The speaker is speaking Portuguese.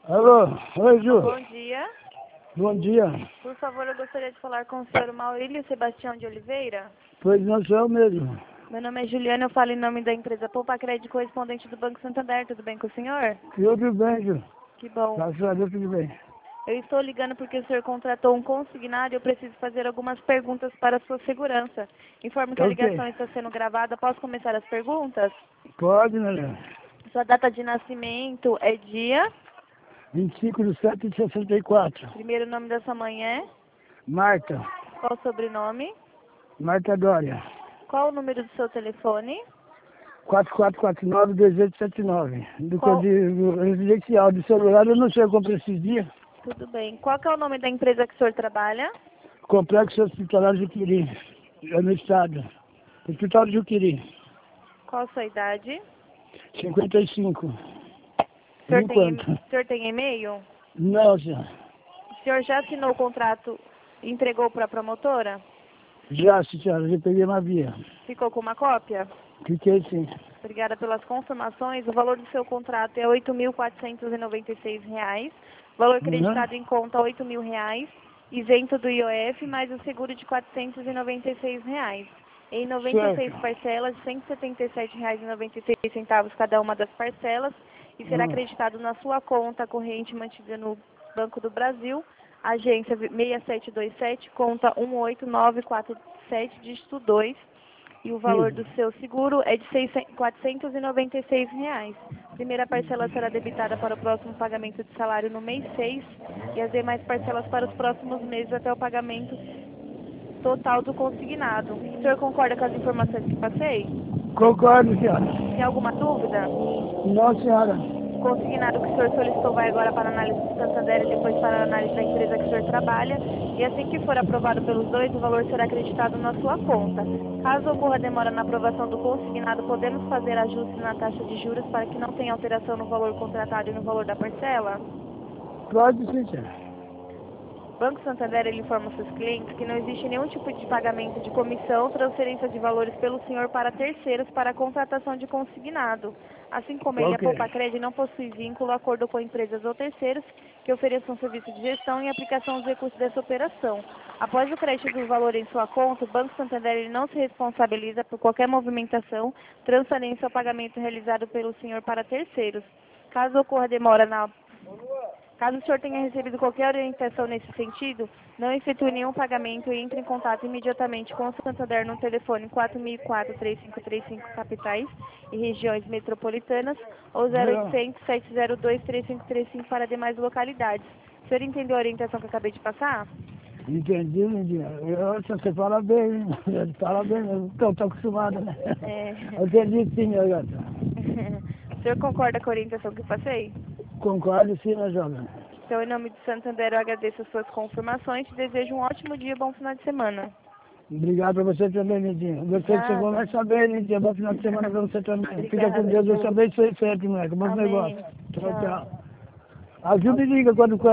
Alô, oi Ju. Bom dia. Bom dia. Por favor, eu gostaria de falar com o senhor Maurílio Sebastião de Oliveira. Pois não sou eu mesmo. Meu nome é Juliana, eu falo em nome da empresa Poupa Crédito, correspondente do Banco Santander. Tudo bem com o senhor? Tudo bem, Ju. Que bom. Graças a Deus, tudo bem. Eu estou ligando porque o senhor contratou um consignado e eu preciso fazer algumas perguntas para a sua segurança. Informo que a Ok. ligação está sendo gravada. Posso começar as perguntas? Pode, né? Sua data de nascimento é dia? 25/7/64. Primeiro nome da sua mãe é? Marta. Qual o sobrenome? Marta Dória. Qual o número do seu telefone? 4449-2879. Do Qual? código residencial do celular, eu não sei, eu comprei esses dias. Tudo bem. Qual que é o nome da empresa que o senhor trabalha? Complexo Hospitalar Juquiri. É no estado. Hospital de Juquiri. Qual a sua idade? 55. O Por senhor tem, enquanto. o senhor tem e-mail? Não, senhor. O senhor já assinou o contrato e entregou para a promotora? Já, senhora, já peguei uma via. Ficou com uma cópia? Fiquei sim. Obrigada pelas confirmações. O valor do seu contrato é R$ 8.496. Valor acreditado em conta R$ 8.000, isento do IOF, mais o seguro de R$ 496. Em 96 Certo. parcelas, R$ 177,96 cada uma das parcelas, e será acreditado na sua conta corrente mantida no Banco do Brasil, agência 6727, conta 18947, dígito 2. E o valor do seu seguro é de R$ 496. Primeira parcela será debitada para o próximo pagamento de salário no mês 6 e as demais parcelas para os próximos meses até o pagamento total do consignado. O senhor concorda com as informações que passei? Concordo, senhora. Tem alguma dúvida? Não, senhora. O consignado que o senhor solicitou vai agora para a análise do Santander e depois para a análise da empresa que o senhor trabalha. E assim que for aprovado pelos dois, o valor será acreditado na sua conta. Caso ocorra demora na aprovação do consignado, podemos fazer ajustes na taxa de juros para que não tenha alteração no valor contratado e no valor da parcela? Pode sim, senhora. O Banco Santander ele informa aos seus clientes que não existe nenhum tipo de pagamento de comissão, transferência de valores pelo senhor para terceiros para a contratação de consignado. Assim como ele, a Ok. Poupa Crédito não possui vínculo, acordo com empresas ou terceiros que ofereçam serviço de gestão e aplicação dos recursos dessa operação. Após o crédito do valor em sua conta, o Banco Santander ele não se responsabiliza por qualquer movimentação, transferência ou pagamento realizado pelo senhor para terceiros. Caso ocorra demora Caso o senhor tenha recebido qualquer orientação nesse sentido, não efetue nenhum pagamento e entre em contato imediatamente com o Santander no telefone 4004-3535 capitais e regiões metropolitanas ou 0800-702-3535 para demais localidades. O senhor entendeu a orientação que eu acabei de passar? Entendi, entendi. Você fala bem, você fala bem, eu tô acostumado, né? É. Eu entendi sim, minha gata. O senhor concorda com a orientação que eu passei? Concordo sim, minha jovem. Então, em nome do Santander, eu agradeço as suas confirmações e desejo um ótimo dia e bom final de semana. Obrigado pra você também, Lindinha. Você que chegou mais saber, Lindinha. Bom final de semana pra você também. Fica com Deus, eu te abençoe sempre, moleque. Bom Amém. negócio. Tchau, Tchau. tchau. Ajuda e liga quando